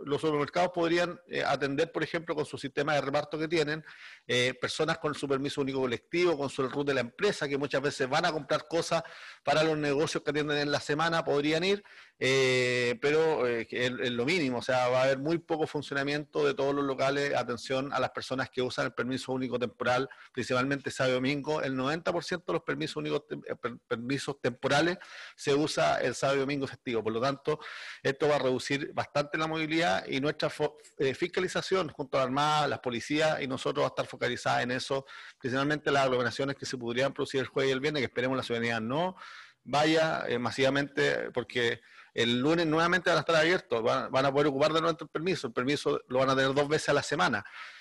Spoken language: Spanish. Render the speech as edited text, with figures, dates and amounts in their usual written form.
los supermercados podrían atender, por ejemplo, con su sistema de reparto que tienen, personas con su permiso único colectivo, con su RUT de la empresa, que muchas veces van a comprar cosas para los negocios que atienden en la semana, podrían ir, pero es lo mínimo, o sea, va a haber muy poco funcionamiento de todos los locales, atención a las personas que usan el permiso único temporal, principalmente sábado y domingo. El 90% de los permisos únicos, permisos temporales se usa el sábado y domingo festivo, por lo tanto, esto va a reducir bastante la movilidad y nuestra fiscalización junto a la Armada, las policías y nosotros va a estar focalizada en eso, principalmente las aglomeraciones que se podrían producir el jueves y el viernes, que esperemos la ciudadanía no vaya masivamente, porque el lunes nuevamente van a estar abiertos, van a poder ocupar de nuevo el permiso lo van a tener 2 veces a la semana.